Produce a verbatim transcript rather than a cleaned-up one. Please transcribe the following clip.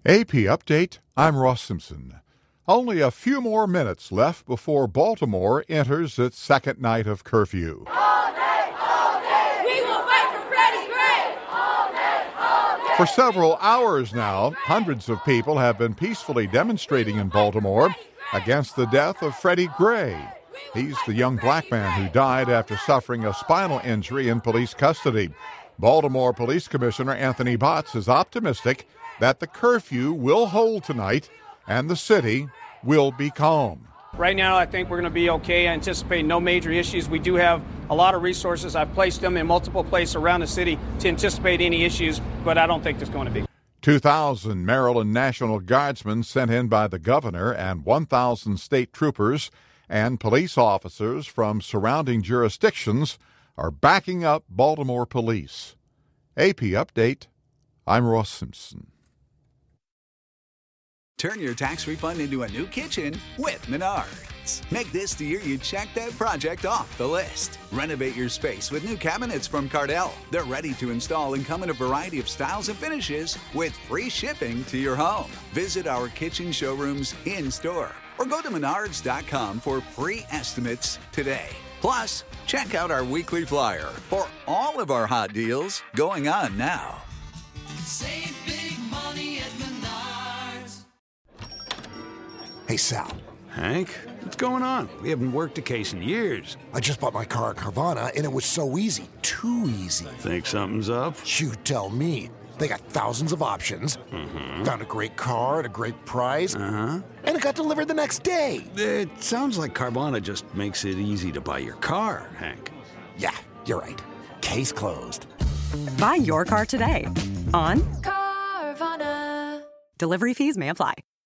A P Update, I'm Ross Simpson. Only a few more minutes left before Baltimore enters its second night of curfew. All day, all day, we will fight for Freddie Gray. All day, all day. For several hours now, hundreds of people have been peacefully demonstrating in Baltimore against the death of Freddie Gray. He's the young black man who died after suffering a spinal injury in police custody. Baltimore Police Commissioner Anthony Botts is optimistic that the curfew will hold tonight and the city will be calm. Right now, I think we're going to be okay. I anticipate no major issues. We do have a lot of resources. I've placed them in multiple places around the city to anticipate any issues, but I don't think there's going to be. two thousand Maryland National Guardsmen sent in by the governor and one thousand state troopers and police officers from surrounding jurisdictions are backing up Baltimore police. A P Update, I'm Ross Simpson. Turn your tax refund into a new kitchen with Menards. Make this the year you check that project off the list. Renovate your space with new cabinets from Cardell. They're ready to install and come in a variety of styles and finishes with free shipping to your home. Visit our kitchen showrooms in-store or go to menards dot com for free estimates today. Plus, check out our weekly flyer for all of our hot deals going on now. Save big money at Menards. Hey, Sal. Hank, what's going on? We haven't worked a case in years. I just bought my car at Carvana, and it was so easy. Too easy. Think something's up? You tell me. They got thousands of options. Mm-hmm. Found a great car at a great price. Uh-huh. And it got delivered the next day. It sounds like Carvana just makes it easy to buy your car, Hank. Yeah, you're right. Case closed. Buy your car today on Carvana. Delivery fees may apply.